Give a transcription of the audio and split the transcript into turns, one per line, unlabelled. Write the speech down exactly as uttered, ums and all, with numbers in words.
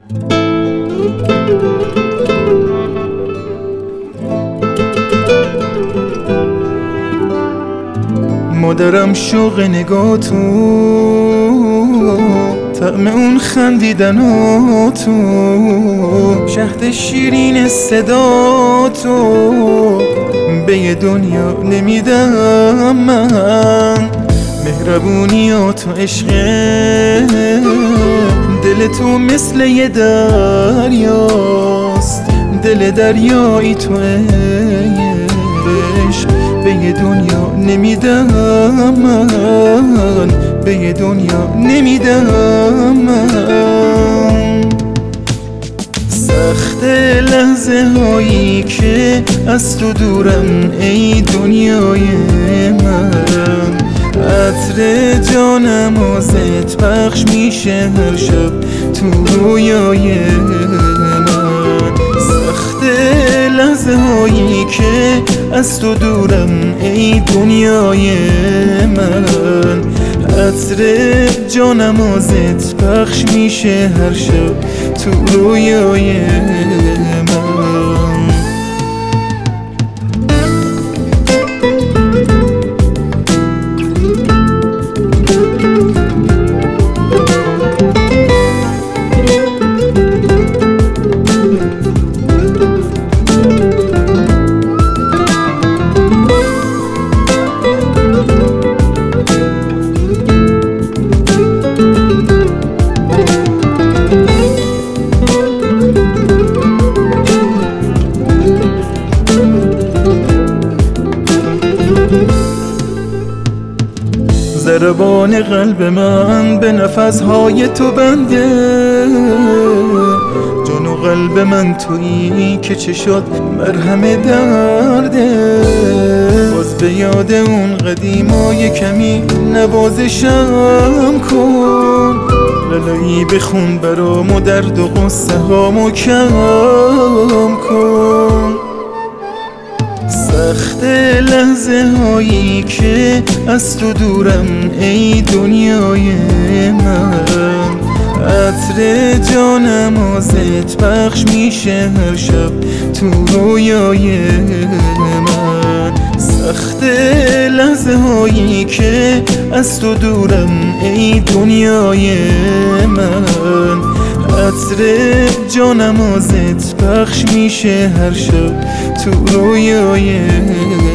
مادرم شوق نگاه تو، طعم اون خندیدن و تو، شهد شیرین صدا تو، به یه دنیا نمیدم من. مهربونیات و عشق دل تو مثل یه دریاست، دل دریایی تو عشق، به یه دنیا نمیدم من، به یه دنیا نمیدم من. سخت لحظه هایی که از تو دورم ای دنیای من، عطر جانم ازت پخش میشه هر شب تو رویای من. سخت لحظه هایی که از تو دورم ای دنیای من، عطر جانم ازت پخش میشه هر شب تو رویای من. ضربان قلب من به نفسهای تو بنده، جان و قلب من تویی که چه شد مرهم درده. باز به یاد اون قدیمای کمی نوازشم کن، لالایی بخون برام و درد و قصه هامو کم کن. سخت لحظه هایی که از تو دورم ای دنیای من، عطر جانم ازت پخش میشه هر شب تو رویای من. سخت لحظه هایی که از تو دورم ای دنیای من، عطر جانم ازت پخش میشه هر شب تو رویای